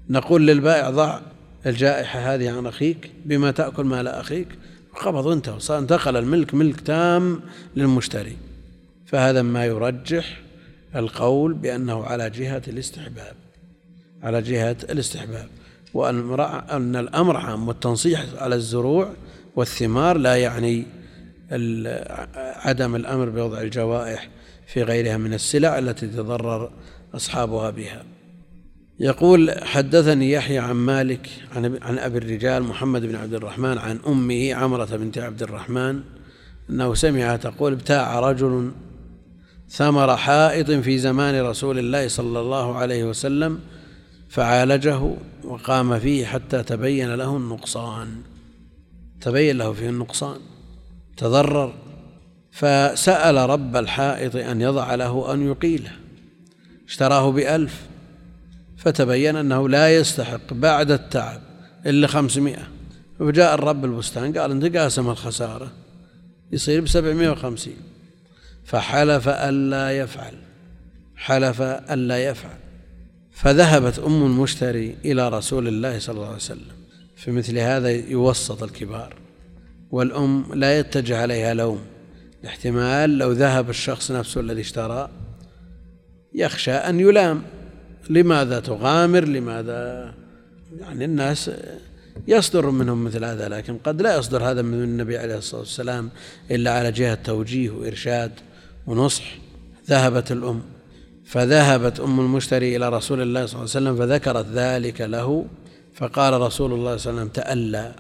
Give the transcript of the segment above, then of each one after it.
نقول للبائع ضع الجائحة هذه عن أخيك بما تأكل مال أخيك، قبض وانتهى، انتقل الملك ملك تام للمشتري. فهذا ما يرجح القول بأنه على جهة الاستحباب، على جهة الاستحباب، وأن الأمر عام، والتنصيح على الزروع والثمار لا يعني عدم الأمر بوضع الجوائح في غيرها من السلع التي تضرر أصحابها بها. يقول: حدثني يحيى عن مالك عن أبي الرجال محمد بن عبد الرحمن عن أمه عمرة بنت عبد الرحمن أنه سمعها تقول: ابتاع رجل ثمر حائط في زمان رسول الله صلى الله عليه وسلم فعالجه وقام فيه حتى تبين له النقصان، تبين له فيه النقصان، تضرر، فسأل رب الحائط أن يضع له أن يقيله، اشتراه ب1,000 فتبين أنه لا يستحق بعد التعب إلا 500، فجاء الرب البستان قال: انت قاسم الخسارة يصير ب750، فحلف ألا يفعل، حلف ألا يفعل. فذهبت أم المشتري إلى رسول الله صلى الله عليه وسلم. في مثل هذا يوسط الكبار، والأم لا يتجه عليها لوم، الاحتمال لو ذهب الشخص نفسه الذي اشترى يخشى أن يلام، لماذا تغامر، لماذا، يعني الناس يصدر منهم مثل هذا، لكن قد لا يصدر هذا من النبي عليه الصلاة والسلام إلا على جهة توجيه وإرشاد ونصح. ذهبت الأم، فذهبت أم المشتري إلى رسول الله صلى الله عليه وسلم فذكرت ذلك له، فقال رسول الله صلى الله عليه وسلم: تألى،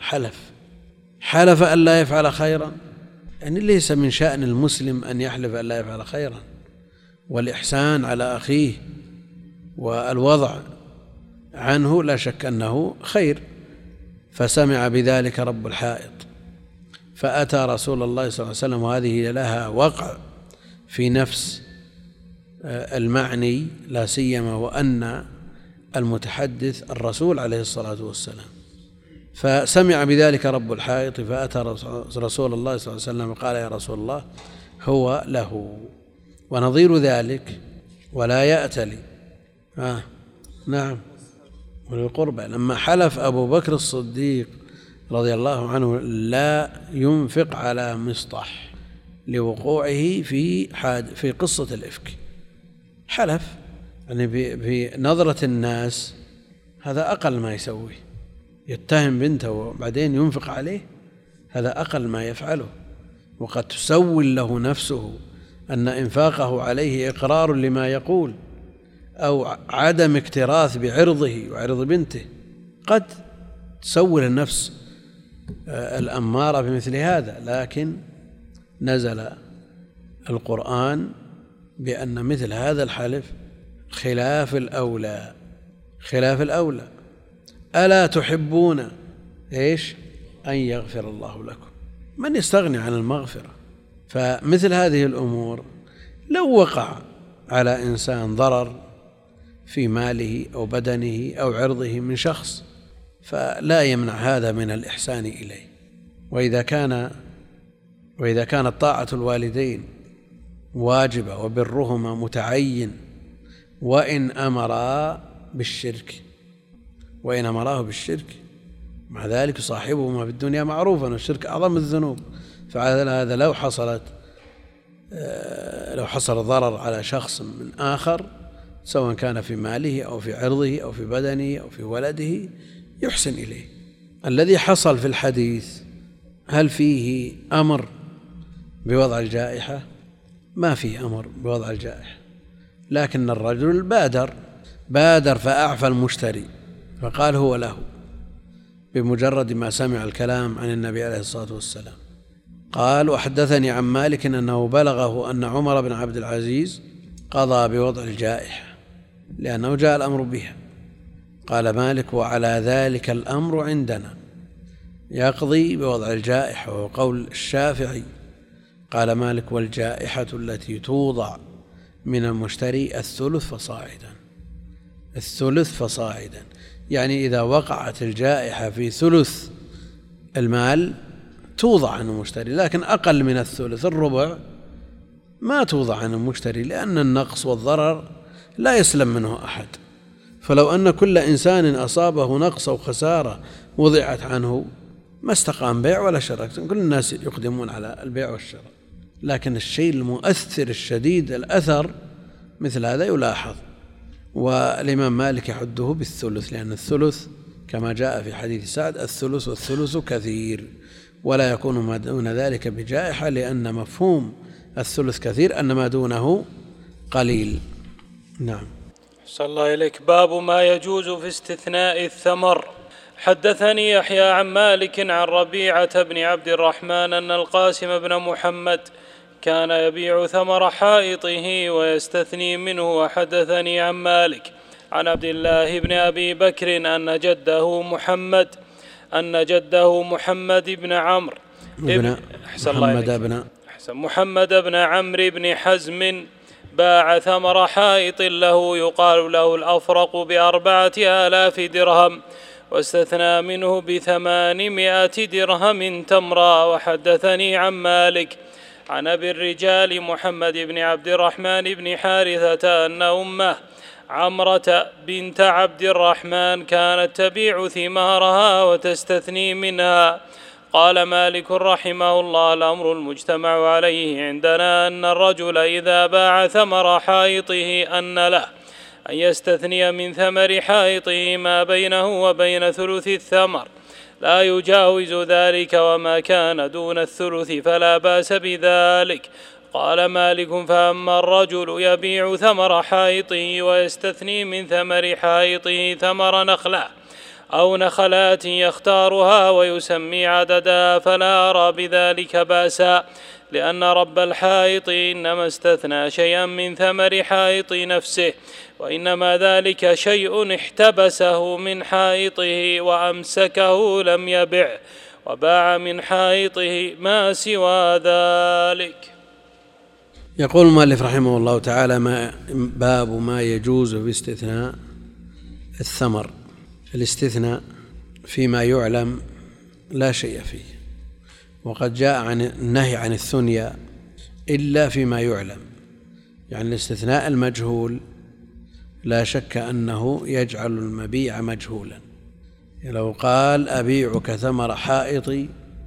حلف ألا يفعل خيرا. يعني ليس من شأن المسلم أن يحلف ألا يفعل خيرا، والإحسان على أخيه والوضع عنه لا شك أنه خير. فسمع بذلك رب الحائط فأتى رسول الله صلى الله عليه وسلم، وهذه لها وقع في نفس المعني، لا سيما وأن المتحدث الرسول عليه الصلاة والسلام. فسمع بذلك رب الحائط فأتى رسول الله صلى الله عليه وسلم وقال: يا رسول الله، هو له. ونظير ذلك: ولا يأتلي. نعم، وللقربى. لما حلف أبو بكر الصديق رضي الله عنه لا ينفق على مصطح لوقوعه في قصة الإفك، حلف يعني بنظرة الناس هذا أقل ما يسوي، يتهم بنته وبعدين ينفق عليه، هذا أقل ما يفعله. وقد تسول له نفسه أن إنفاقه عليه إقرار لما يقول، أو عدم اكتراث بعرضه وعرض بنته، قد تسول النفس الأمارة بمثل هذا. لكن نزل القرآن بأن مثل هذا الحلف خلاف الأولى، خلاف الأولى. ألا تحبون أن يغفر الله لكم؟ من يستغني عن المغفرة؟ فمثل هذه الأمور لو وقع على إنسان ضرر في ماله أو بدنه أو عرضه من شخص فلا يمنع هذا من الإحسان إليه. وإذا كانت طاعة الوالدين واجبة وبرهما متعين، وإن أمراه بالشرك مع ذلك صاحبهما في الدنيا معروفا، والشرك أعظم الذنوب. فعلى هذا لو حصل ضرر على شخص من آخر، سواء كان في ماله أو في عرضه أو في بدنه أو في ولده، يحسن إليه. الذي حصل في الحديث هل فيه أمر بوضع الجائحة؟ ما فيه أمر بوضع الجائحة، لكن الرجل بادر فأعفى المشتري فقال هو له بمجرد ما سمع الكلام عن النبي عليه الصلاة والسلام. قال: وحدثني عن مالك أنه بلغه أن عمر بن عبد العزيز قضى بوضع الجائحة لأنه جاء الأمر بها. قال مالك: وعلى ذلك الأمر عندنا، يقضي بوضع الجائحة، وهو قول الشافعي. قال مالك: والجائحة التي توضع من المشتري الثلث فصاعدا، يعني إذا وقعت الجائحة في ثلث المال توضع عن المشتري، لكن أقل من الثلث، الربع، ما توضع عن المشتري، لأن النقص والضرر لا يسلم منه أحد، فلو أن كل إنسان أصابه نقص أو خسارة وضعت عنه ما استقام بيع ولا شراء، كل الناس يقدمون على البيع والشراء. لكن الشيء المؤثر الشديد الأثر مثل هذا يلاحظ، والإمام مالك يحده بالثلث، لأن الثلث كما جاء في حديث سعد الثلث والثلث كثير، ولا يكون ما دون ذلك بجائحة، لأن مفهوم الثلث كثير أن ما دونه قليل. نعم. صلى الله إليك. باب ما يجوز في استثناء الثمر. حدثني يحيى عن مالك عن ربيعة بن عبد الرحمن أن القاسم بن محمد كان يبيع ثمر حائطه ويستثني منه. وحدثني عن مالك عن عبد الله بن أبي بكر أن جده محمد بن عمرو محمد بن عمرو بن حزم باع ثمر حائط له يقال له الأفرق ب4,000 درهم، واستثنى منه ب800 درهم تمرا. وحدثني عن مالك عن أبي الرجال محمد بن عبد الرحمن بن حارثة أن أمه عمرة بنت عبد الرحمن كانت تبيع ثمارها وتستثني منها. قال مالك رحمه الله: الأمر المجتمع عليه عندنا أن الرجل إذا باع ثمر حائطه أن له أن يستثني من ثمر حائطه ما بينه وبين ثلث الثمر لا يجاوز ذلك، وما كان دون الثلث فلا بأس بذلك. قال مالك: فأما الرجل يبيع ثمر حائطه ويستثني من ثمر حائطه ثمر نخلة أو نخلات يختارها ويسمي عددها فلا أرى بذلك بأسا، لأن رب الحائط إنما استثنى شيئا من ثمر حائط نفسه، وإنما ذلك شيء احتبسه من حائطه وأمسكه لم يبع، وباع من حائطه ما سوى ذلك. يقول المؤلف رحمه الله تعالى: باب ما يجوز باستثناء الثمر. الاستثناء فيما يعلم لا شيء فيه، وقد جاء عن النهي عن الثنيا إلا فيما يعلم، يعني الاستثناء المجهول لا شك أنه يجعل المبيع مجهولا. لو قال: أبيعك ثمر حائطي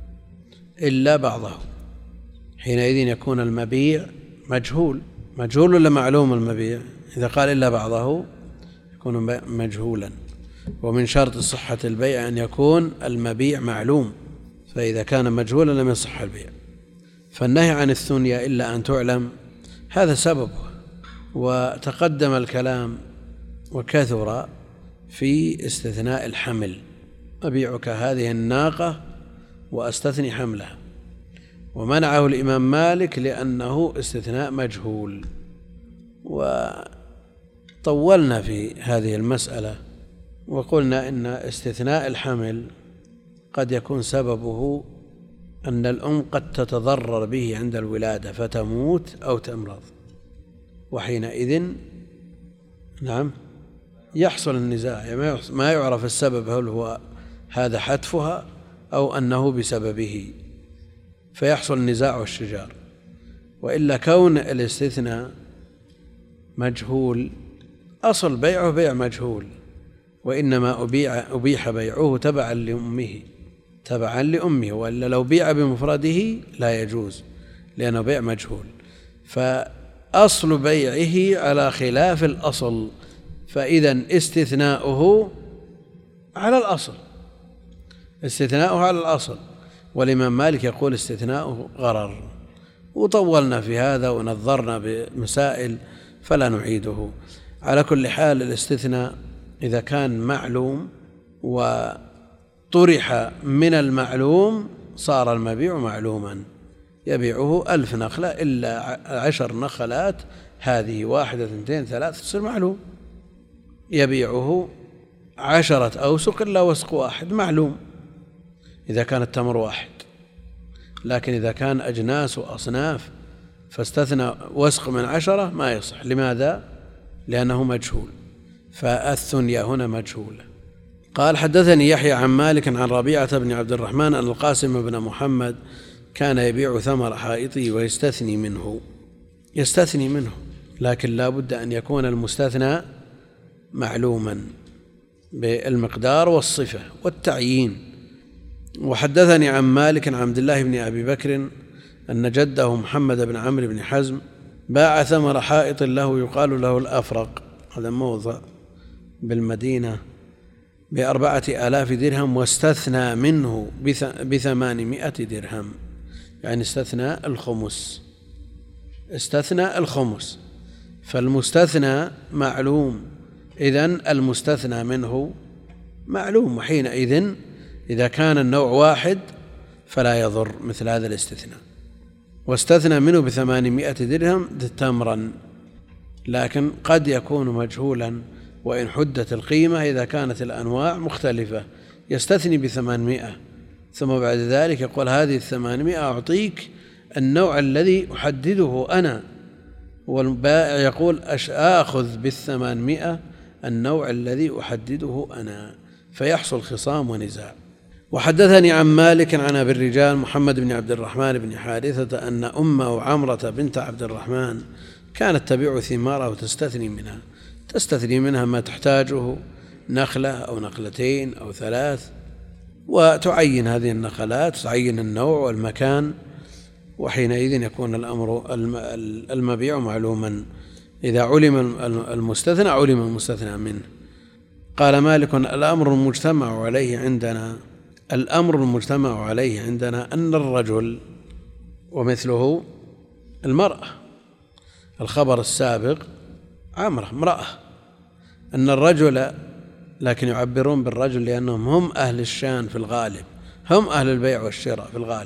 إلا بعضه، حينئذ يكون المبيع مجهول ولا معلوم المبيع؟ إذا قال إلا بعضه يكون مجهولا، ومن شرط صحة البيع أن يكون المبيع معلوم، فإذا كان مجهولا لم يصح البيع. فالنهي عن الثنيا إلا أن تعلم هذا سببه، وتقدم الكلام وكثر في استثناء الحمل: أبيعك هذه الناقة وأستثني حملها، ومنعه الإمام مالك لأنه استثناء مجهول. وطولنا في هذه المسألة وقلنا إن استثناء الحمل قد يكون سببه أن الأم قد تتضرر به عند الولادة فتموت أو تمرض، وحينئذ يحصل النزاع، ما يعرف السبب، هل هو هذا حتفها أو أنه بسببه، فيحصل النزاع والشجار. وإلا كون الاستثناء مجهول أصل بيعه بيع مجهول، وإنما أبيح بيعه تبعا لأمه، وإلا لو بيع بمفرده لا يجوز لأنه بيع مجهول. فأصل بيعه على خلاف الأصل، فإذا استثناؤه على الأصل، والإمام مالك يقول استثناؤه غرر. وطولنا في هذا ونظرنا بمسائل فلا نعيده. على كل حال الاستثناء إذا كان معلوم وطرح من المعلوم صار المبيع معلوما، يبيعه 1000 نخلة إلا 10 نخلات، هذه 1 2 3 تصير معلوم. يبيعه 10 أوسق إلا وسق واحد معلوم إذا كان التمر واحد، لكن إذا كان أجناس وأصناف فاستثنى وسق من 10 ما يصح. لماذا؟ لأنه مجهول، فالثنيا هنا مجهولة. قال: حدثني يحيى عن مالك عن ربيعة بن عبد الرحمن أن القاسم بن محمد كان يبيع ثمر حائطه ويستثني منه، لكن لا بد أن يكون المستثنى معلوما. بالمقدار والصفة والتعيين. وحدثني عن مالك عن عبد الله بن أبي بكر أن جده محمد بن عمرو بن حزم باع ثمر حائط له يقال له الأفرق، هذا موضع بالمدينة، ب4,000 درهم، واستثنى منه ب800 درهم، يعني استثنى الخمس. فالمستثنى معلوم، إذن المستثنى منه معلوم، وحينئذ إذا كان النوع واحد فلا يضر مثل هذا الاستثناء. واستثنى منه ب800 درهم تمرا، لكن قد يكون مجهولا وإن حدت القيمة إذا كانت الأنواع مختلفة، يستثني ب800 ثم بعد ذلك يقول هذه 800 أعطيك النوع الذي أحدده أنا، والبائع يقول آخذ 800 النوع الذي أحدده أنا، فيحصل خصام ونزاع. وحدثني عن مالك عن أبي الرجال محمد بن عبد الرحمن بن حارثة أن أمه عمرة بنت عبد الرحمن كانت تبيع ثمارها وتستثني منها ما تحتاجه، نخلة أو نخلتين أو 3، وتعين هذه النخلات، تعين النوع والمكان، وحينئذ يكون الأمر المبيع معلوما. إذا علم المستثنى علم المستثنى منه. قال مالك الأمر المجتمع عليه عندنا أن الرجل ومثله المرأة، الخبر السابق عمرة امرأة، أن الرجل، لكن يعبرون بالرجل لأنهم هم أهل الشان في الغالب، هم أهل البيع والشراء في الغالب،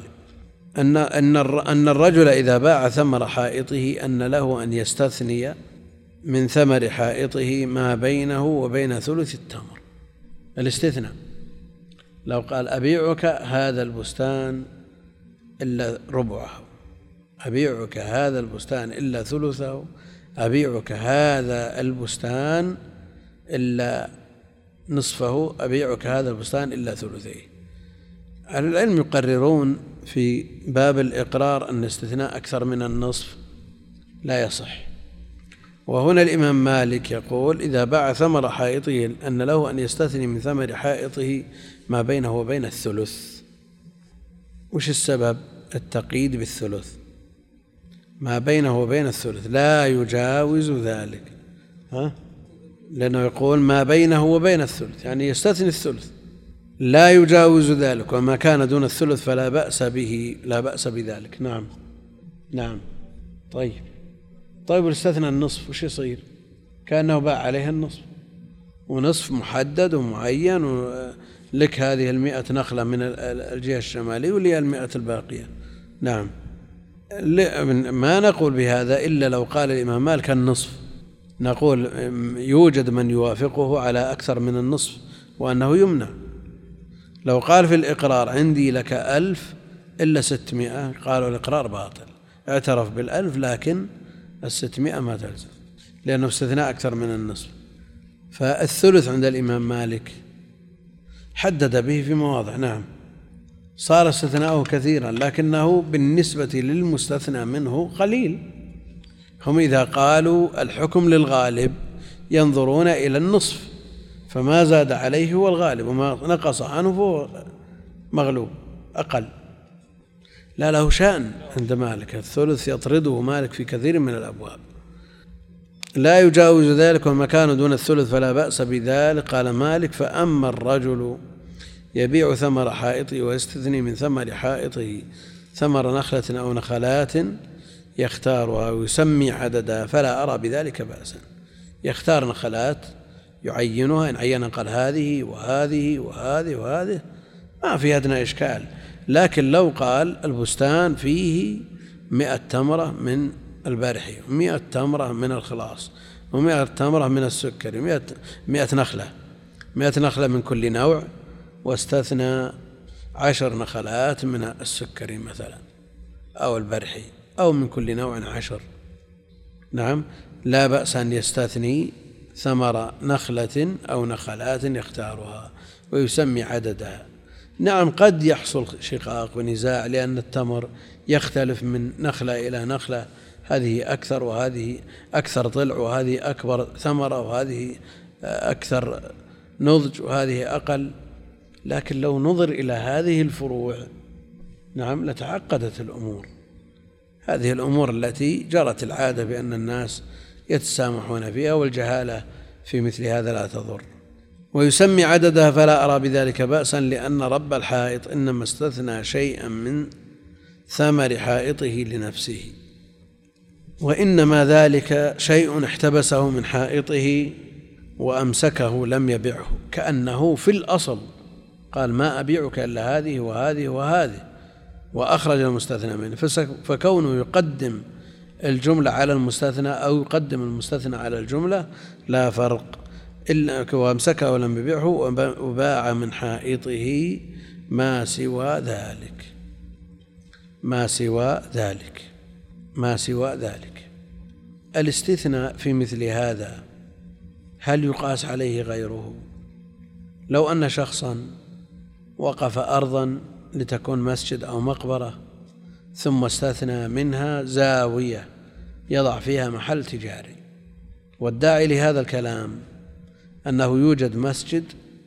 أن الرجل إذا باع ثمر حائطه أن له أن يستثني من ثمر حائطه ما بينه وبين ثلث التمر. الاستثناء لو قال أبيعك هذا البستان إلا ربعه، أبيعك هذا البستان إلا ثلثه، أبيعك هذا البستان إلا نصفه، أبيعك هذا البستان إلا ثلثيه. أهل العلم يقررون في باب الإقرار أن الاستثناء أكثر من النصف لا يصح. وهنا الإمام مالك يقول إذا باع ثمر حائطه أن له أن يستثني من ثمر حائطه ما بينه وبين الثلث. وش السبب؟ التقييد بالثلث، ما بينه وبين الثلث لا يجاوز ذلك، لأنه يقول ما بينه وبين الثلث، يعني يستثني الثلث، لا يجاوز ذلك، وما كان دون الثلث فلا بأس به، لا بأس بذلك. نعم. طيب واستثنى النصف وش يصير؟ كأنه باع عليها النصف، ونصف محدد ومعين، ولك هذه 100 نخلة من الجهة الشمالية ولي 100 الباقية. نعم، ما نقول بهذا إلا لو قال الإمام مالك النصف، نقول يوجد من يوافقه على أكثر من النصف وأنه يمنع. لو قال في الإقرار عندي لك 1000 إلا 600، قالوا الإقرار باطل، اعترف بال1000 لكن 600 ما تلزم لأنه استثناء أكثر من النصف. فالثلث عند الإمام مالك حدد به في مواضع، نعم، صار استثناءه كثيرا لكنه بالنسبة للمستثنى منه قليل. هم إذا قالوا الحكم للغالب ينظرون إلى النصف، فما زاد عليه هو الغالب وما نقص عنه فهو مغلوب أقل. لا، له شأن عند مالك، الثلث يطرده مالك في كثير من الأبواب، لا يجاوز ذلك، وما كان دون الثلث فلا بأس بذلك. قال مالك فأما الرجل يبيع ثمر حائطه ويستثني من ثمر حائطه ثمر نخلة أو نخلات يختارها ويسمي عددا فلا أرى بذلك بأسا. يختار نخلات يعينها، إن عينا قال هذه وهذه وهذه وهذه ما في أدنى إشكال. لكن لو قال البستان فيه 100 تمرة من البرحي، 100 تمرة من الخلاص، و100 تمرة من السكر، 100 نخلة من كل نوع، واستثنى 10 نخلات من السكري مثلا أو البرحي أو من كل نوع 10، نعم، لا بأس أن يستثني ثمر نخلة أو نخلات يختارها ويسمي عددها. نعم، قد يحصل شقاق ونزاع لأن التمر يختلف من نخلة إلى نخلة، هذه أكثر وهذه أكثر طلع وهذه أكبر ثمرة وهذه أكثر نضج وهذه أقل، لكن لو نظر إلى هذه الفروع نعم لتعقدت الأمور. هذه الأمور التي جرت العادة بأن الناس يتسامحون فيها، والجهالة في مثل هذا لا تضر. ويسمي عددها فلا أرى بذلك بأسا، لأن رب الحائط إنما استثنى شيئا من ثمر حائطه لنفسه، وإنما ذلك شيء احتبسه من حائطه وأمسكه لم يبعه، كأنه في الأصل قال ما أبيعك إلا هذه وهذه وهذه، وأخرج المستثنى منه. فكونه يقدم الجملة على المستثنى أو يقدم المستثنى على الجملة لا فرق، إلا وأمسكه ولم يبيعه وباع من حائطه ما سوى ذلك، ما سوى ذلك، ما سوى ذلك. الاستثناء في مثل هذا هل يقاس عليه غيره؟ لو أن شخصا وقف أرضا لتكون مسجد أو مقبرة، ثم استثنى منها زاوية يضع فيها محل تجاري، والداعي لهذا الكلام أنه يوجد مسجد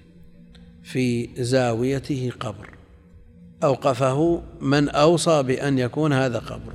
في زاويته قبر، أوقفه من أوصى بأن يكون هذا قبر،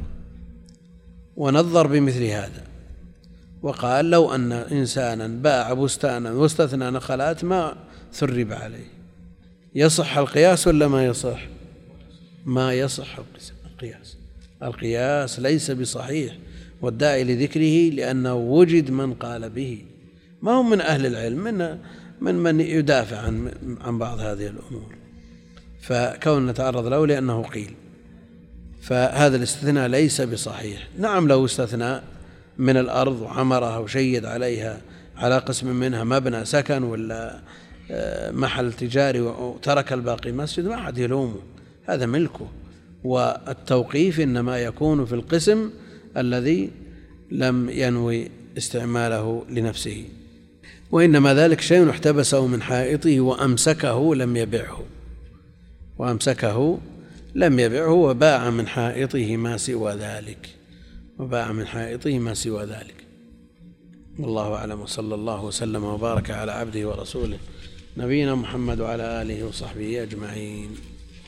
ونظر بمثل هذا وقال لو أن إنسانا باع بستانا واستثنى نخلات ما ثرب عليه، يصح القياس ولا ما يصح؟ ما يصح القياس. القياس ليس بصحيح، والداعي لذكره لأنه وجد من قال به، ما هم من أهل العلم، من يدافع عن بعض هذه الأمور، فكون نتعرض له لأنه قيل، فهذا الاستثناء ليس بصحيح. نعم لو استثنى من الأرض وعمرها وشيد عليها على قسم منها مبنى سكن ولا محل تجاري وترك الباقي مسجد ما حد يلومه، هذا ملكه، والتوقيف إنما يكون في القسم الذي لم ينوي استعماله لنفسه، وإنما ذلك شيء احتبسه من حائطه وأمسكه لم يبعه، وأمسكه لم يبعه وباع من حائطه ما سوى ذلك، وباع من حائطه ما سوى ذلك. والله أعلم، وصلى الله وسلم وبارك على عبده ورسوله نبينا محمد وعلى آله وصحبه أجمعين.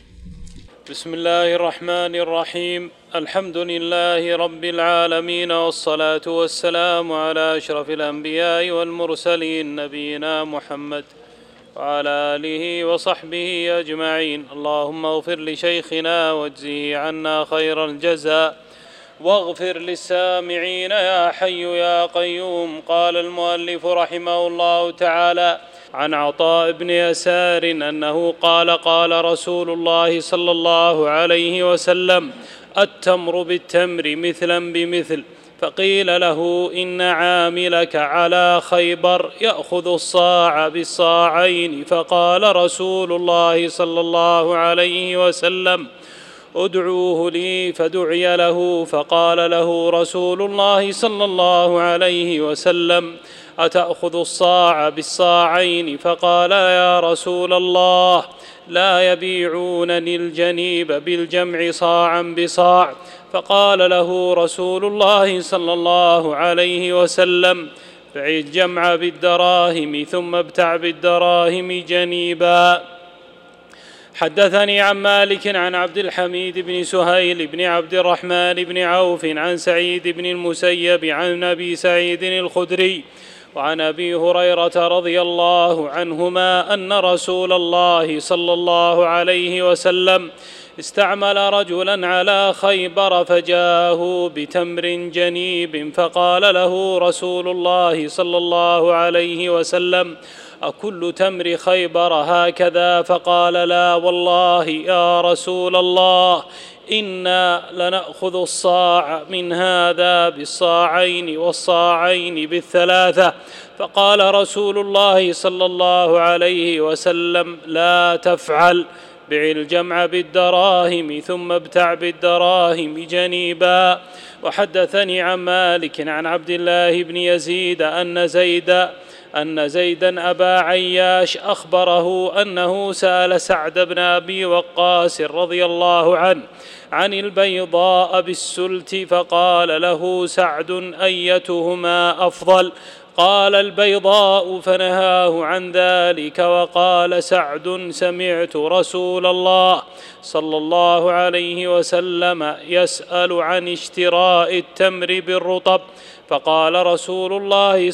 بسم الله الرحمن الرحيم. الحمد لله رب العالمين، والصلاة والسلام على أشرف الأنبياء والمرسلين نبينا محمد وعلى آله وصحبه أجمعين. اللهم اغفر لشيخنا واجزه عنا خير الجزاء، واغفر للسامعين يا حي يا قيوم. قال المؤلف رحمه الله تعالى عن عطاء بن يسار أنه قال قال رسول الله صلى الله عليه وسلم: التمر بالتمر مثلا بمثل. فقيل له: إن عاملك على خيبر يأخذ الصاع بالصاعين. فقال رسول الله صلى الله عليه وسلم: ادعوه لي. فدعي له، فقال له رسول الله صلى الله عليه وسلم: أتأخذ الصاع بالصاعين؟ فقال: يا رسول الله، لا يبيعونني الجنيب بالجمع صاعا بصاع. فقال له رسول الله صلى الله عليه وسلم: بع الجمع بالدراهم ثم ابتع بالدراهم جنيبا. حدثني عن مالك عن عبد الحميد بن سهيل بن عبد الرحمن بن عوف عن سعيد بن المسيب عن أبي سعيد الخدري وعن أبي هريرة رضي الله عنهما أن رسول الله صلى الله عليه وسلم استعمل رجلا على خيبر فجاءه بتمر جنيب، فقال له رسول الله صلى الله عليه وسلم: أكل تمر خيبر هكذا؟ فقال: لا والله يا رسول الله، إنا لنأخذ الصاع من هذا بالصاعين والصاعين بالثلاثة. فقال رسول الله صلى الله عليه وسلم: لا تفعل، بع الجمع بالدراهم ثم ابتع بالدراهم جنيبا. وحدثني عن مالك عن عبد الله بن يزيد أن زيدا أبا عياش أخبره أنه سأل سعد بن أبي وقاص رضي الله عنه عن البيضاء بالسلت، فقال له سعد: أيتهما أفضل؟ فقال البيضاء فنهاه عن ذلك. وقال سعد سمعت رسول الله صلى الله عليه وسلم يسأل عن اشتراء التمر بالرطب، فقال رسول الله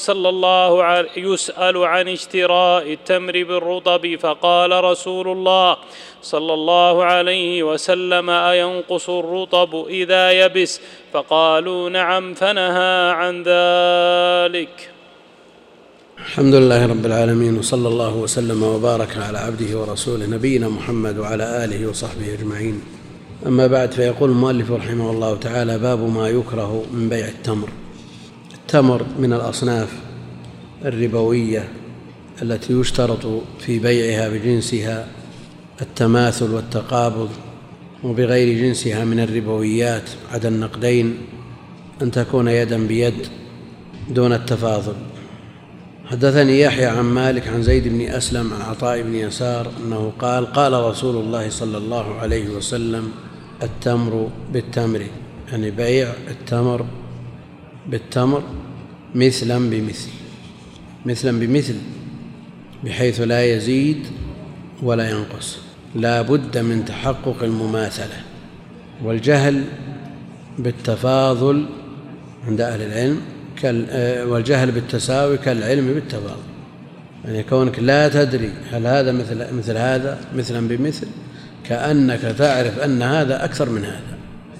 يسأل عن اشتراء التمر بالرطب، فقال رسول الله صلى الله عليه وسلم أينقص الرطب إذا يبس؟ فقالوا نعم، فنهى عن ذلك. الحمد لله رب العالمين، وصلى الله وسلم وبارك على عبده ورسوله نبينا محمد وعلى آله وصحبه أجمعين. أما بعد، فيقول المؤلف رحمه الله تعالى: باب ما يكره من بيع التمر. التمر من الأصناف الربوية التي يشترط في بيعها بجنسها التماثل والتقابض، وبغير جنسها من الربويات عدا النقدين أن تكون يدا بيد دون التفاضل. حدثني يحيى عن مالك عن زيد بن أسلم عن عطاء بن يسار أنه قال: قال رسول الله صلى الله عليه وسلم: التمر بالتمر، يعني بيع التمر بالتمر مثلا بمثل، مثلا بمثل، بحيث لا يزيد ولا ينقص، لا بد من تحقق المماثلة. والجهل بالتفاضل عند أهل العلم والجهل بالتساوي كالعلم بالتفاضل، يعني كونك لا تدري هل هذا مثل هذا مثلا بمثل، كأنك تعرف أن هذا أكثر من هذا.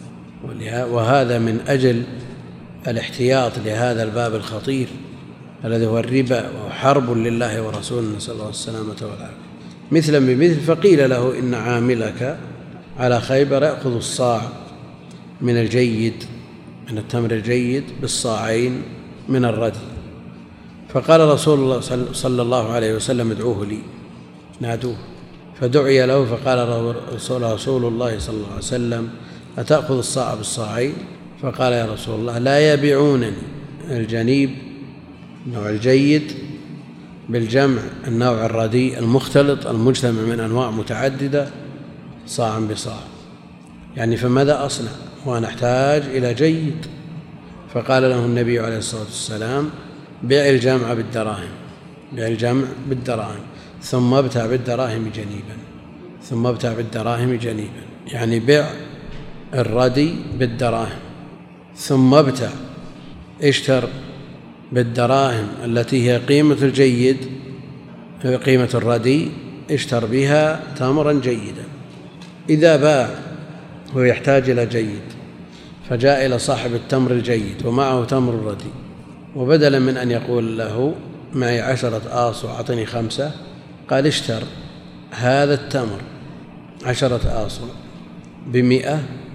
وهذا من أجل الاحتياط لهذا الباب الخطير الذي هو الربا، وهو حرب لله ورسوله، نسأل الله السلامة والعافية. مثلا بمثل، فقيل له: إن عاملك على خيبر يأخذ الصاع من الجيد، من التمر الجيد، بالصاعين من الردي. فقال رسول الله صلى الله عليه وسلم: ادعوه لي، نادوه. فدعي له، فقال رسول الله صلى الله عليه وسلم: أتأخذ الصاع بالصاعين؟ فقال: يا رسول الله، لا يبيعونني الجنيب النوع الجيد بالجمع النوع الرديء المختلط المجتمع من أنواع متعددة صاعا بصاع، يعني فماذا أصنع وأنا أحتاج إلى جيد؟ فقال له النبي عليه الصلاة والسلام: بيع الجمع بالدراهم، بيع الجمع بالدراهم، ثم ابتع بالدراهم جنيبا، ثم ابتع بالدراهم جنيبا، يعني بيع الردي بالدراهم، ثم ابتع، اشتر بالدراهم التي هي قيمة الجيد، قيمة الردي، اشتر بها تمرا جيدا. إذا باع ويحتاج إلى جيد، فجاء إلى صاحب التمر الجيد ومعه تمر الردي، وبدلا من أن يقول له: معي 10 آصع أعطني 5، قال: اشتر هذا التمر 10 آصع ب100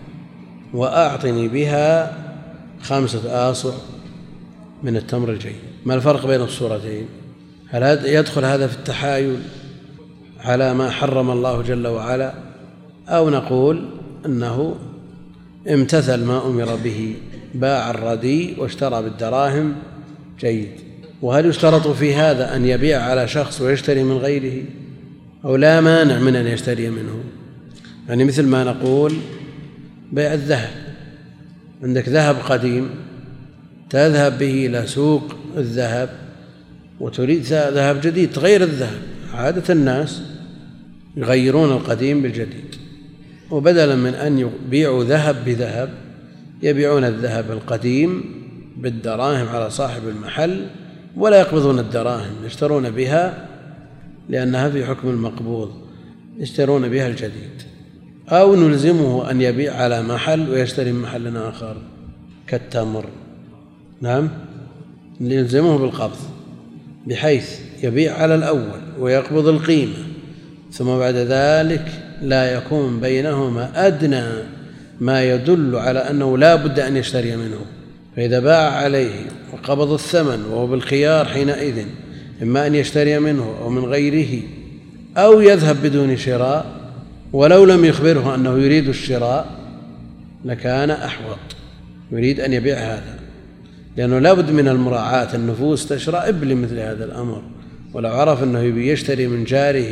وأعطني بها 5 آصع من التمر الجيد. ما الفرق بين الصورتين؟ هل يدخل هذا في التحايل على ما حرم الله جل وعلا، أو نقول أنه امتثل ما أمر به، باع الردي واشترى بالدراهم جيد؟ وهل يشترط في هذا أن يبيع على شخص ويشتري من غيره، أو لا مانع من أن يشتري منه؟ يعني مثل ما نقول بيع الذهب، عندك ذهب قديم تذهب به إلى سوق الذهب وتريد ذهب جديد تغير الذهب. عادة الناس يغيرون القديم بالجديد، وبدلا من أن يبيعوا ذهب بذهب يبيعون الذهب القديم بالدراهم على صاحب المحل، ولا يقبضون الدراهم، يشترون بها لأنها في حكم المقبوض، يشترون بها الجديد. أو نلزمه أن يبيع على محل ويشتري من محل آخر كالتمر، نعم، نلزمه بالقبض، بحيث يبيع على الأول ويقبض القيمة، ثم بعد ذلك لا يكون بينهما أدنى ما يدل على أنه لا بد أن يشتري منه. فإذا باع عليه وقبض الثمن وهو بالخيار حينئذ، إما أن يشتري منه أو من غيره، أو يذهب بدون شراء، ولو لم يخبره أنه يريد الشراء لكان أحوط، يريد أن يبيع هذا، لأنه لا بد من المراعاة، النفوس تشرأ لمثل هذا الأمر، ولو عرف أنه يشتري من جاره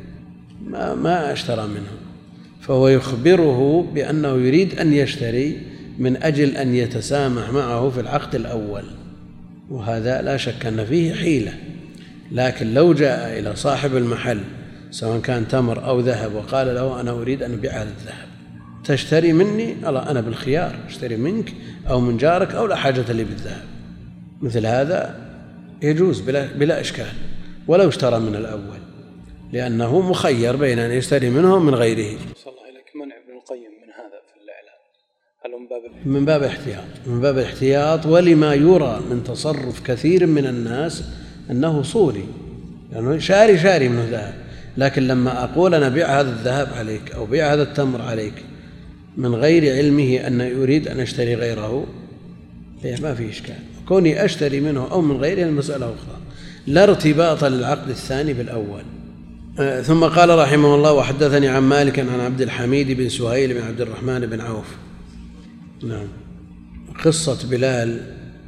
ما اشترى منه، فهو يخبره بأنه يريد أن يشتري من أجل أن يتسامح معه في العقد الأول. وهذا لا شك أن فيه حيلة. لكن لو جاء إلى صاحب المحل سواء كان تمر أو ذهب وقال له أنا أريد أن أبيع هذا الذهب، تشتري مني؟ أنا بالخيار، أشتري منك أو من جارك أو لا حاجة لي بالذهب. مثل هذا يجوز بلا إشكال ولو اشترى من الأول، لأنه مخير بين أن يشتري منه من غيره. صلى الله عليك. منع ابن القيم من هذا في الإعلام، هل من باب الاحتياط ولما يرى من تصرف كثير من الناس أنه صوري، لأنه شاري منه ذهب. لكن لما أقول أنا بيع هذا الذهب عليك أو بيع هذا التمر عليك من غير علمه أن يريد أن أشتري غيره، ما في إشكال. كوني أشتري منه أو من غيره المسألة أخرى، لا ارتباط للعقد الثاني بالأول. ثم قال رحمه الله: وحدثني عن مالك عن عبد الحميد بن سهيل بن عبد الرحمن بن عوف. نعم. قصة بلال،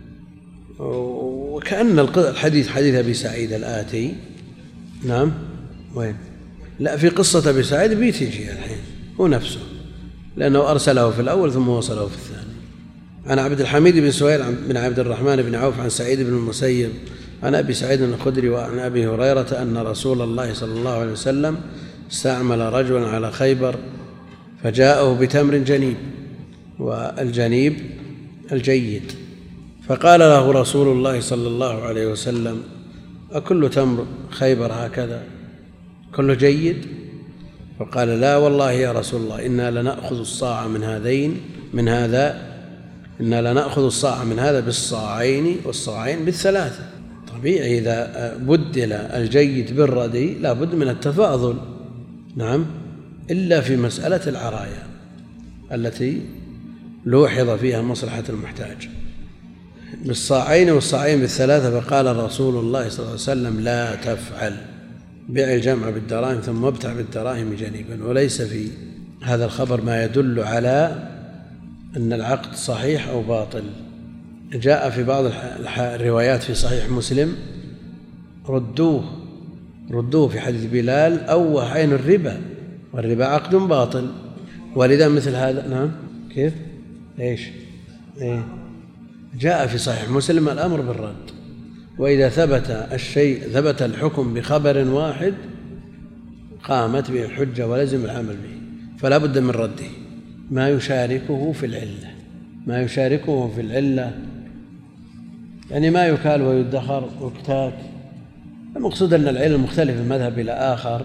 وكأن الحديث حديث أبي سعيد الآتي. نعم. وين؟ لا، في قصة أبي سعيد بتجي الحين هو نفسه، لأنه أرسله في الأول ثم وصله في الثاني. عن عبد الحميد بن سهيل بن عبد الرحمن بن عوف عن سعيد بن المسيب عن أبي سعيد الخدري وعن أبي هريرة أن رسول الله صلى الله عليه وسلم استعمل رجلا على خيبر فجاءه بتمر جنيب، والجنيب الجيد، فقال له رسول الله صلى الله عليه وسلم: أكل تمر خيبر هكذا كله جيد؟ فقال: لا والله يا رسول الله، إنا لنأخذ الصاع من هذا بالصاعين والصاعين بالثلاثة. طبيعي إذا بدل الجيد بالردي لا بد من التفاضل. نعم، إلا في مسألة العرايا التي لوحظ فيها مصلحة المحتاج. بالصاعين والصاعين بالثلاثة. فقال رسول الله صلى الله عليه وسلم: لا تفعل، بيع الجمع بالدراهم ثم ابتع بالدراهم جنيبا. وليس في هذا الخبر ما يدل على أن العقد صحيح أو باطل. جاء في بعض الروايات في صحيح مسلم: ردوه في حديث بلال أوه عين الربا، والربا عقد باطل. ولذا مثل هذا. نعم. كيف؟ إيش؟ جاء في صحيح مسلم الأمر بالرد، وإذا ثبت الحكم بخبر واحد قامت به الحجة ولزم العمل به، فلا بد من رده. ما يشاركه في العلة يعني ما يكال ويدخر ويكتات. المقصود أن العلم مختلف من مذهب إلى آخر،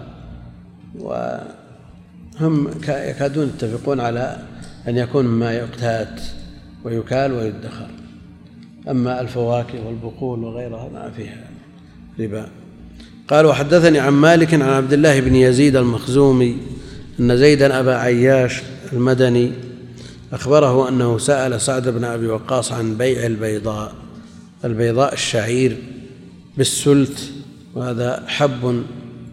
وهم يكادون يتفقون على أن يكون ما يقتات ويكال ويدخر. أما الفواكه والبقول وغيرها ما فيها ربا. قال: وحدثني عن مالك عن عبد الله بن يزيد المخزومي أن زيدا أبا عياش المدني أخبره أنه سأل سعد بن أبي وقاص عن بيع البيضاء الشعير بالسلت، وهذا حب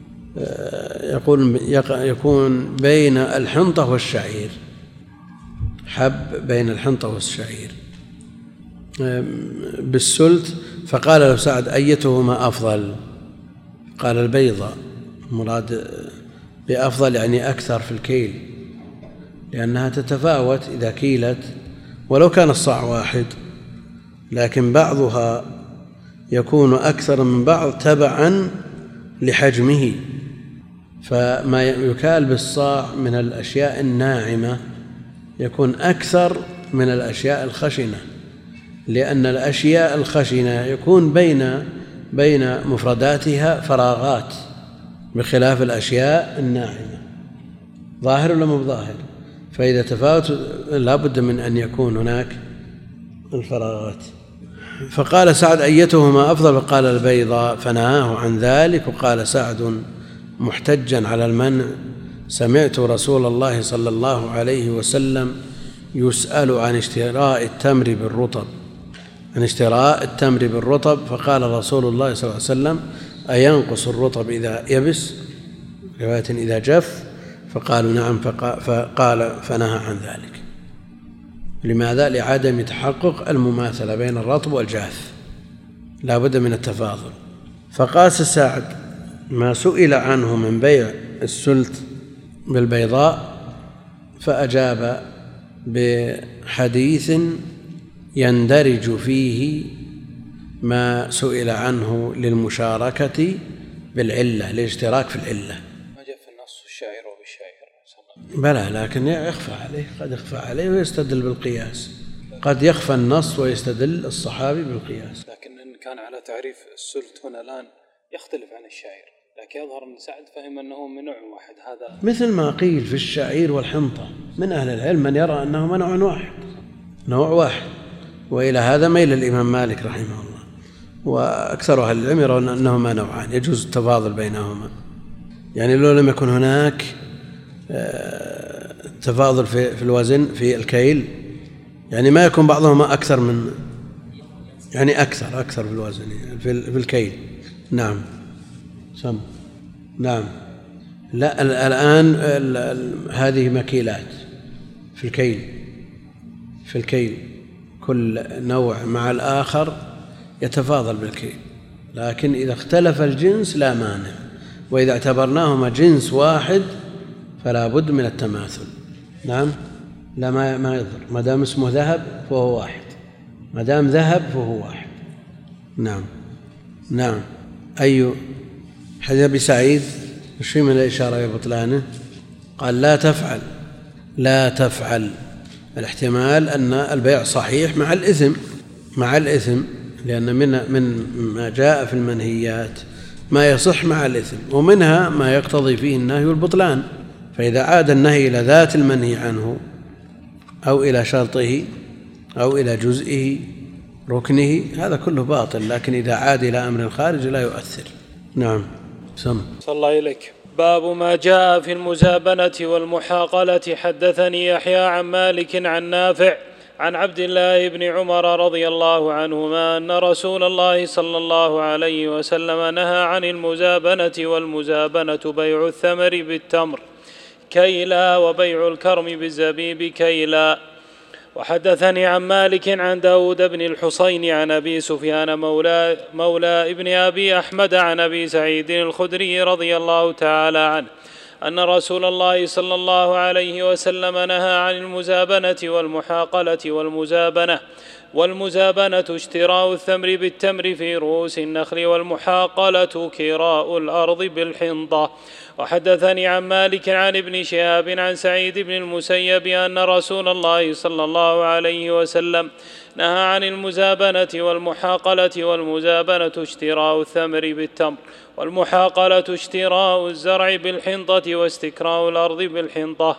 يكون بين الحنطة والشعير، حب بين الحنطة والشعير بالسلت. فقال له سعد: أيتهما أفضل؟ قال: البيضاء. مراد بأفضل يعني أكثر في الكيل، لأنها تتفاوت إذا كيلت ولو كان الصاع واحد، لكن بعضها يكون أكثر من بعض تبعا لحجمه. فما يكال بالصاع من الأشياء الناعمة يكون أكثر من الأشياء الخشنة، لأن الأشياء الخشنة يكون بين مفرداتها فراغات، بخلاف الأشياء الناعمة. ظاهر ولا مو ظاهر؟ فإذا تفاوت لا بد من أن يكون هناك الفراغات. فقال سعد: أيتهما أفضل؟ فقال: البيضاء. فنهاه عن ذلك. وقال سعد محتجا على المنع: سمعت رسول الله صلى الله عليه وسلم يسأل عن اشتراء التمر بالرطب، فقال رسول الله صلى الله عليه وسلم: أينقص الرطب إذا يبس؟ رواية إذا جف. فقالوا: نعم. فقال فنهى عن ذلك. لماذا؟ لعدم تحقق المماثلة بين الرطب والجاف، لا بد من التفاضل. فقاس سعد ما سئل عنه من بيع السلت بالبيضاء، فأجاب بحديث يندرج فيه ما سئل عنه للمشاركة بالعلة، الاشتراك في العلة. ما جاء في النص الشاعر وبالشاعر بلى، لكن يخفى عليه، قد يخفى عليه ويستدل بالقياس، قد يخفى النص ويستدل الصحابي بالقياس. لكن إن كان على تعريف السلت هنا الآن يختلف عن الشاعر، لكن يظهر أن سعد فهم أنه من نوع واحد، هذا مثل ما قيل في الشعير والحنطة، من أهل العلم من يرى أنهما نوع واحد، وإلى هذا ميل الإمام مالك رحمه الله، وأكثر أهل العلم يرون أنهما نوعان يجوز التفاضل بينهما. يعني لو لم يكن هناك تفاضل في الوزن في الكيل، يعني ما يكون بعضهما أكثر من، يعني أكثر في الوزن في الكيل. نعم نعم. لا الآن هذه مكيلات في الكيل كل نوع مع الآخر يتفاضل بالكيل، لكن إذا اختلف الجنس لا مانع، وإذا اعتبرناهما جنس واحد فلا بد من التماثل. نعم، لا ما يضر، ما دام اسمه ذهب فهو واحد، ما دام ذهب فهو واحد. نعم. أي حديث أبي سعيد وش من الإشارة ببطلانه؟ قال لا تفعل. الاحتمال أن البيع صحيح مع الإثم، لأن من ما جاء في المنهيات ما يصح مع الإثم، ومنها ما يقتضي فيه النهي والبطلان. فإذا عاد النهي إلى ذات المنهي عنه أو إلى شرطه أو إلى جزئه ركنه هذا كله باطل، لكن إذا عاد إلى أمر خارج لا يؤثر. نعم. صلى الله إليك. باب ما جاء في المزابنة والمحاقلة. حدثني يحيى عن مالك عن نافع عن عبد الله بن عمر رضي الله عنهما أن رسول الله صلى الله عليه وسلم نهى عن المزابنة، والمزابنة بيع الثمر بالتمر كيلا، وبيع الكرم بالزبيب كيلا. وحدثني عن مالك عن داود بن الحصين عن أبي سفيان مولى ابن أبي أحمد عن أبي سعيد الخدري رضي الله تعالى عنه أن رسول الله صلى الله عليه وسلم نهى عن المزابنة والمحاقلة. والمزابنة اشتراء الثمر بالتمر في رؤوس النخل، والمحاقلة كراء الأرض بالحنطة. وحدثني عن مالك عن ابن شهاب عن سعيد بن المسيب أن رسول الله صلى الله عليه وسلم نهى عن المزابنة والمحاقلة. والمزابنة اشتراء الثمر بالتمر، والمحاقلة اشتراء الزرع بالحنطة، واستكراء الأرض بالحنطة.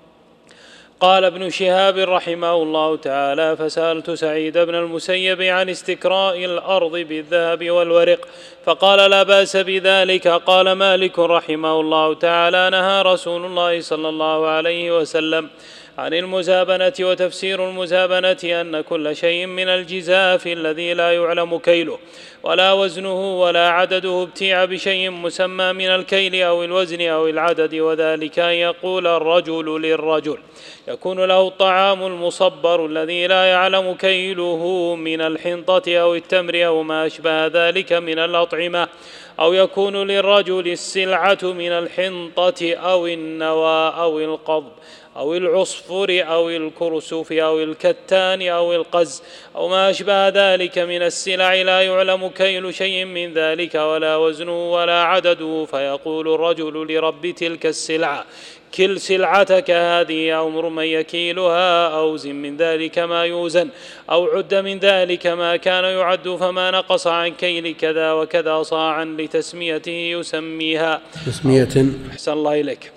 قال ابن شهاب رحمه الله تعالى: فسألت سعيد بن المسيب عن استكراء الأرض بالذهب والورق فقال: لا بأس بذلك. قال مالك رحمه الله تعالى: نهى رسول الله صلى الله عليه وسلم عن المزابنة. وتفسير المزابنة أن كل شيء من الجزاف الذي لا يعلم كيله ولا وزنه ولا عدده ابتيع بشيء مسمى من الكيل أو الوزن أو العدد، وذلك أن يقول الرجل للرجل يكون له الطعام المصبر الذي لا يعلم كيله من الحنطة أو التمر أو ما أشبه ذلك من الأطعمة، أو يكون للرجل السلعة من الحنطة أو النوى أو القضب أو العصفر أو الكرسف أو الكتان أو القز أو ما أشبه ذلك من السلع لا يعلم كيل شيء من ذلك ولا وزنه ولا عدده، فيقول الرجل لرب تلك السلعة: كل سلعتك هذه، أو مر من يكيلها، أو زن من ذلك ما يوزن، أو عد من ذلك ما كان يعد، فما نقص عن كيل كذا وكذا صاعا لتسميته يسميها. أحسن الله إليك.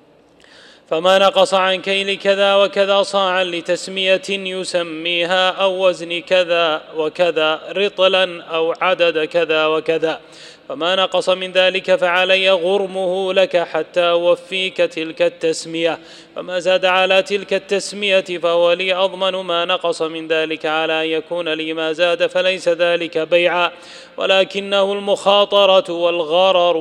فما نقص عن كيل كذا وكذا صاعا لتسمية يسميها، أو وزن كذا وكذا رطلا، أو عدد كذا وكذا، فما نقص من ذلك فعلي غرمه لك حتى أوفيك تلك التسمية، فما زاد على تلك التسمية فهو لي أضمن ما نقص من ذلك على أن يكون لي ما زاد، فليس ذلك بيعا ولكنه المخاطرة والغرر،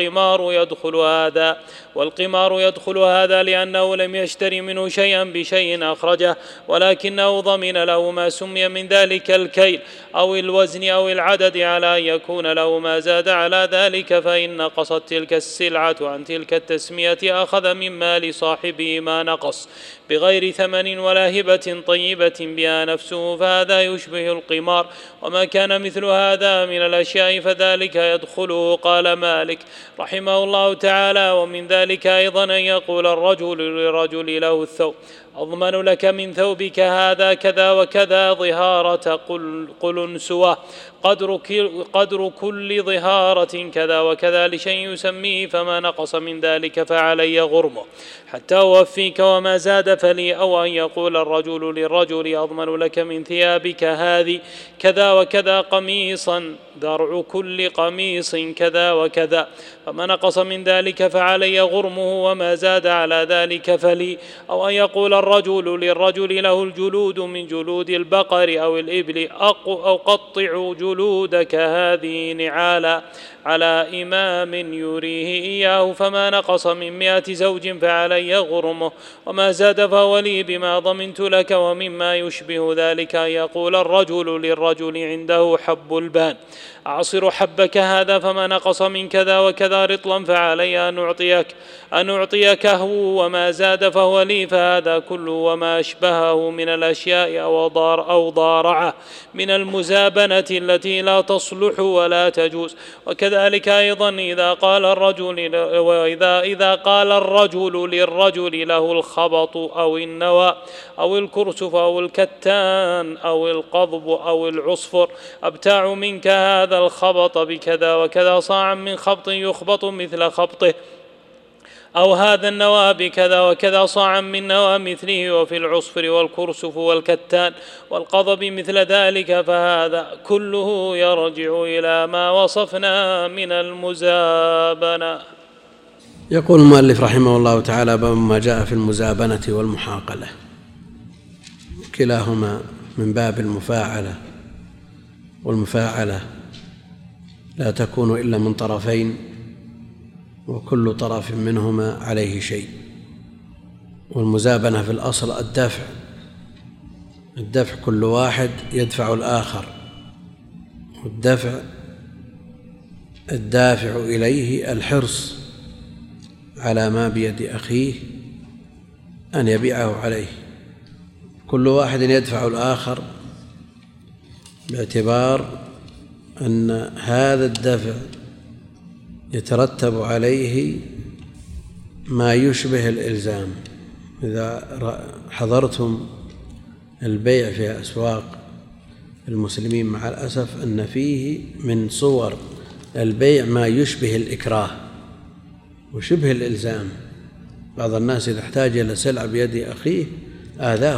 والقمار يدخل هذا لأنه لم يشتري منه شيئا بشيء أخرجه، ولكنه ضمن له ما سمي من ذلك الكيل أو الوزن أو العدد على أن يكون له ما زاد على ذلك فإن نقصت تلك السلعة عن تلك التسمية أخذ من مال صاحبه ما نقص بغير ثمن ولا هبة طيبة بها نفسه، فهذا يشبه القمار. وما كان مثل هذا من الأشياء فذلك يدخله. قال مالك رحمه الله تعالى: ومن ذلك أيضا أن يقول الرجل للرجل له الثوب: أضمن لك من ثوبك هذا كذا وكذا ظهارة قلنسوة قدر كل ظهارة كذا وكذا لشيء يسميه، فما نقص من ذلك فعلي غرمه حتى أوفيك وما زاد فلي. أو أن يقول الرجل للرجل: أضمن لك من ثيابك هذه كذا وكذا قميصا درع كل قميص كذا وكذا، فما نقص من ذلك فعلي غرمه وما زاد على ذلك فلي. أو أن يقول الرجل للرجل له الجلود من جلود البقر أو الإبل أو قطع جلودك هذه نعالا على إمام يريه إياه، فما نقص من 100 زوج فعلي غرمه وما زاد فهو لي بما ضمنت لك. ومما يشبه ذلك أن يقول الرجل للرجل عنده حب البان: أعصر حبك هذا فما نقص من كذا وكذا رطلا فعلي أن أعطيكه وما زاد فهو لي، فهذا كله وما أشبهه من الأشياء أو ضارعه من المزابنة التي لا تصلح ولا تجوز. وكذلك أيضا إذا قال الرجل للرجل له الخبط أو النوى أو الكرسف أو الكتان أو القضب أو العصفر: أبتاع منك هذا الخبط بكذا وكذا صاعا من خبط يخبط مثل خبطه، أو هذا النوى بكذا وكذا صاعا من نوى مثله. وفي العصفر والكرسف والكتان والقضب مثل ذلك، فهذا كله يرجع إلى ما وصفنا من المزابنة. يقول المؤلف رحمه الله تعالى: باب ما جاء في المزابنة والمحاقلة، كلاهما من باب المفاعلة، والمفاعلة لا تكون إلا من طرفين، وكل طرف منهما عليه شيء. والمزابنة في الأصل الدفع كل واحد يدفع الآخر، الدافع إليه الحرص على ما بيد أخيه أن يبيعه عليه، كل واحد يدفع الآخر باعتبار أن هذا الدفع يترتب عليه ما يشبه الإلزام. إذا حضرتم البيع في أسواق المسلمين، مع الأسف أن فيه من صور البيع ما يشبه الإكراه وشبه الإلزام. بعض الناس إذا احتاج إلى سلعة بيد أخيه آذاه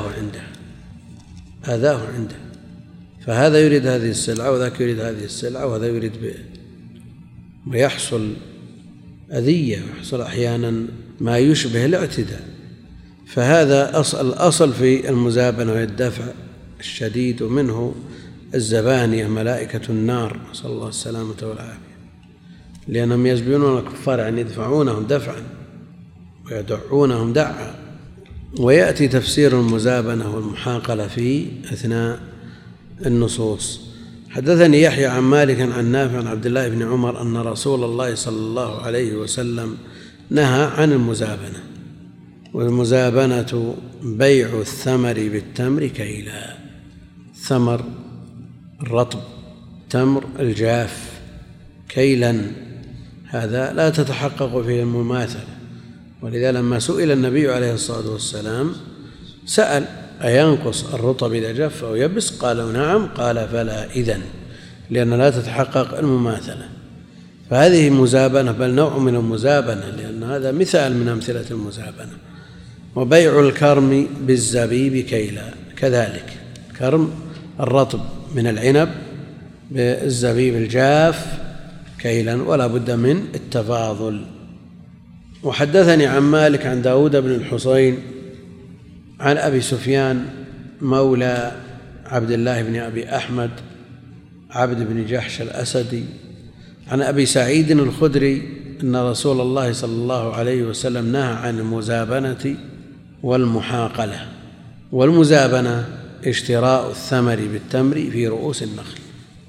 عنده، فهذا يريد هذه السلعة وذاك يريد هذه السلعة، وهذا يريد ويحصل أذية، ويحصل أحيانا ما يشبه الاعتداء. فهذا الأصل في المزابنة وهي الدفع الشديد، ومنه الزبانية ملائكة النار، نسأل الله السلامة والعافية، لأنهم يزبنون الكفار، يعني يدفعونهم دفعا ويدعونهم دعا. ويأتي تفسير المزابنة والمحاقلة في أثناء النصوص. حدثني يحيى عن مالك عن نافع عن عبد الله بن عمر أن رسول الله صلى الله عليه وسلم نهى عن المزابنة. والمزابنة بيع الثمر بالتمر كيلا، ثمر الرطب، تمر الجاف كيلا، هذا لا تتحقق فيه المماثلة. ولذا لما سئل النبي عليه الصلاة والسلام سأل: أينقص الرطب إذا جف أو يبس؟ قالوا: نعم. قال: فلا إذن، لأن لا تتحقق المماثلة. فهذه مزابنة، بل نوع من المزابنة، لأن هذا مثال من أمثلة المزابنة. وبيع الكرم بالزبيب كيلا، كذلك كرم الرطب من العنب بالزبيب الجاف كيلا، ولا بد من التفاضل. وحدثني عن مالك عن داود بن الحصين عن أبي سفيان مولى عبد الله بن أبي أحمد عبد بن جحش الأسدي عن أبي سعيد الخدري أن رسول الله صلى الله عليه وسلم نهى عن المزابنة والمحاقلة. والمزابنة اشتراء الثمر بالتمر في رؤوس النخل،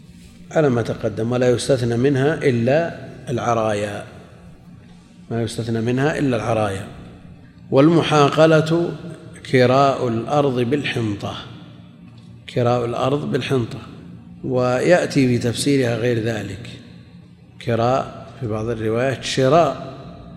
على ما تقدم، ولا يستثنى منها إلا العرايا، ما يستثنى منها إلا العرايا. والمحاقلة كراء الأرض بالحنطة، كراء الأرض بالحنطة، ويأتي بتفسيرها غير ذلك. كراء في بعض الروايات شراء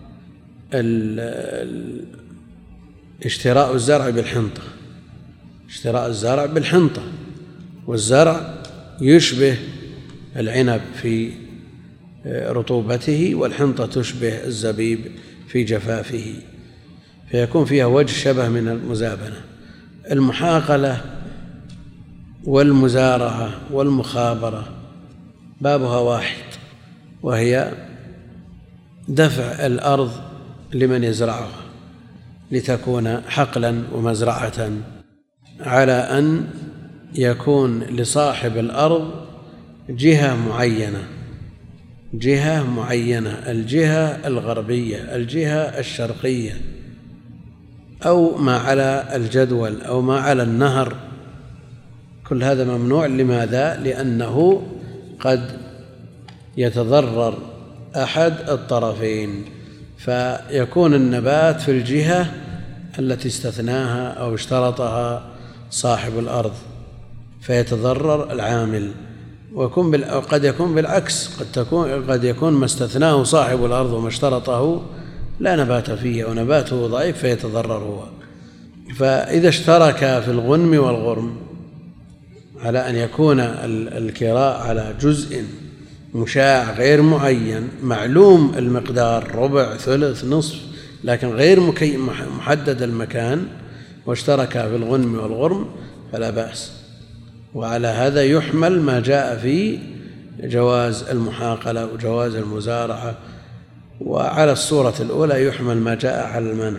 اشتراء الزرع بالحنطة، اشتراء الزرع بالحنطة، والزرع يشبه العنب في رطوبته، والحنطة تشبه الزبيب في جفافه، فيكون فيها وجه شبه من المزابنة. المحاقلة والمزارعة والمخابرة بابها واحد، وهي دفع الأرض لمن يزرعها لتكون حقلا ومزرعة، على أن يكون لصاحب الأرض جهة معينة، جهة معينة، الجهة الغربية، الجهة الشرقية، أو ما على الجدول أو ما على النهر. كل هذا ممنوع. لماذا؟ لأنه قد يتضرر أحد الطرفين، فيكون النبات في الجهة التي استثناها أو اشترطها صاحب الأرض فيتضرر العامل، وقد يكون بالعكس، قد يكون ما استثناه صاحب الأرض وما اشترطه لا نبات فيه أو نباته ضعيف فيتضرر هو. فإذا اشترك في الغنم والغرم على أن يكون الكراء على جزء مشاع غير معين معلوم المقدار، ربع، ثلث، نصف، لكن غير محدد المكان، واشترك في الغنم والغرم فلا بأس. وعلى هذا يحمل ما جاء في جواز المحاقلة وجواز المزارعة، وعلى الصورة الأولى يحمل ما جاء على المنع.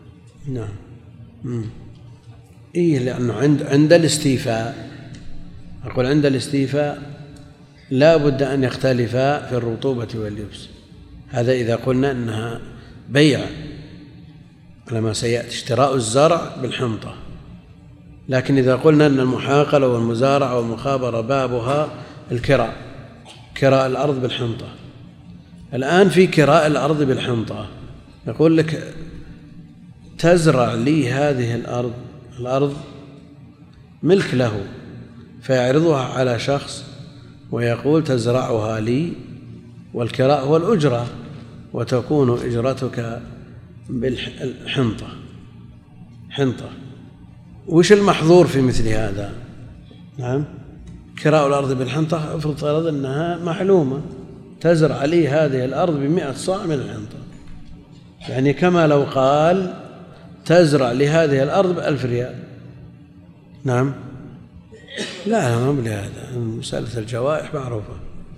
نعم. لأنه عند الاستيفاء، أقول عند الاستيفاء لا بد أن يختلفا في الرطوبة واليبس. هذا إذا قلنا أنها بيع على ما سيأتي، اشتراء الزرع بالحنطة. لكن إذا قلنا أن المحاقلة والمزارعة والمخابرة بابها الكراء، كراء الأرض بالحنطة، الآن في كراء الأرض بالحنطة، يقول لك تزرع لي هذه الأرض ملك له، فيعرضها على شخص ويقول تزرعها لي، والكراء هو الأجرة، وتكون أجرتك بالحنطة. حنطة. وش المحظور في مثل هذا؟ نعم، كراء الأرض بالحنطة، افرض أنها معلومة، تزرع لي هذه الأرض ب100 صاع من الحنطة، يعني كما لو قال تزرع لهذه الأرض ب1000 ريال. نعم، لا ما بلهذا، مسألة الجوائح معروفة.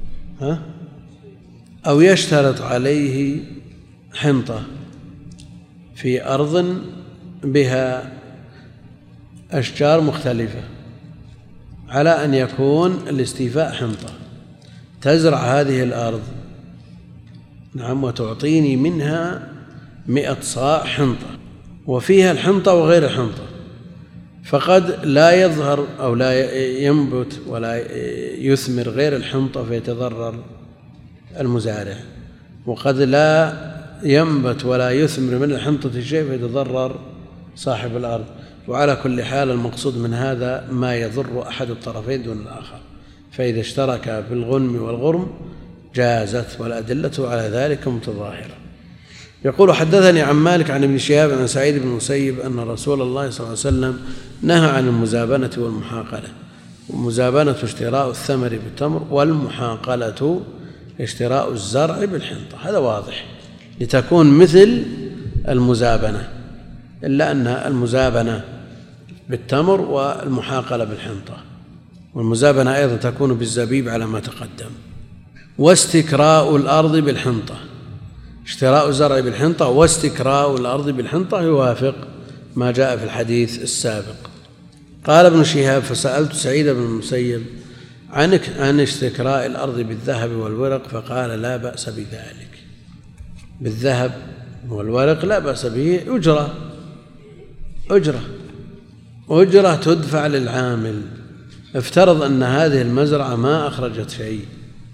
أو يشترط عليه حنطة في أرض بها أشجار مختلفة، على أن يكون الاستيفاء حنطة، تزرع هذه الأرض، نعم، وتعطيني منها 100 صاع حنطة، وفيها الحنطة وغير الحنطة، فقد لا يظهر أو لا ينبت ولا يثمر غير الحنطة فيتضرر المزارع، وقد لا ينبت ولا يثمر من الحنطة شيء فيتضرر صاحب الأرض. وعلى كل حال المقصود من هذا ما يضر أحد الطرفين دون الآخر، فإذا اشترك في الغنم والغرم جازت، والأدلة على ذلك متظاهرة. يقول حدثني عن مالك عن ابن شهاب عن سعيد بن المسيب أن رسول الله صلى الله عليه وسلم نهى عن المزابنة والمحاقلة. والمزابنة اشتراء الثمر بالتمر، والمحاقلة اشتراء الزرع بالحنطة. هذا واضح لتكون مثل المزابنة، إلا أن المزابنة بالتمر والمحاقلة بالحنطة، والمزابنة أيضا تكون بالزبيب على ما تقدم. واستكراء الأرض بالحنطة، اشتراء الزرع بالحنطة واستكراء الأرض بالحنطة يوافق ما جاء في السابق. قال ابن شهاب فسألت سعيد بن المسيب عن استكراء الأرض بالذهب والورق، فقال لا بأس بذلك. بالذهب والورق لا بأس به، أجرة تدفع للعامل، افترض أن هذه المزرعة ما أخرجت شيء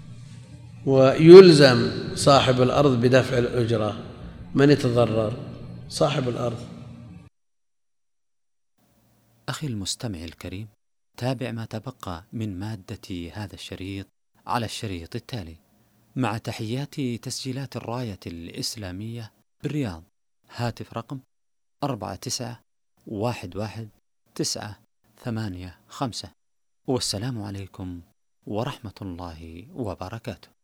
ويلزم صاحب الأرض بدفع الأجرة، من يتضرر؟ صاحب الأرض. أخي المستمع الكريم، تابع ما تبقى من مادة هذا الشريط على الشريط التالي، مع تحيات تسجيلات الراية الإسلامية بالرياض. هاتف رقم 49111985. والسلام عليكم ورحمة الله وبركاته.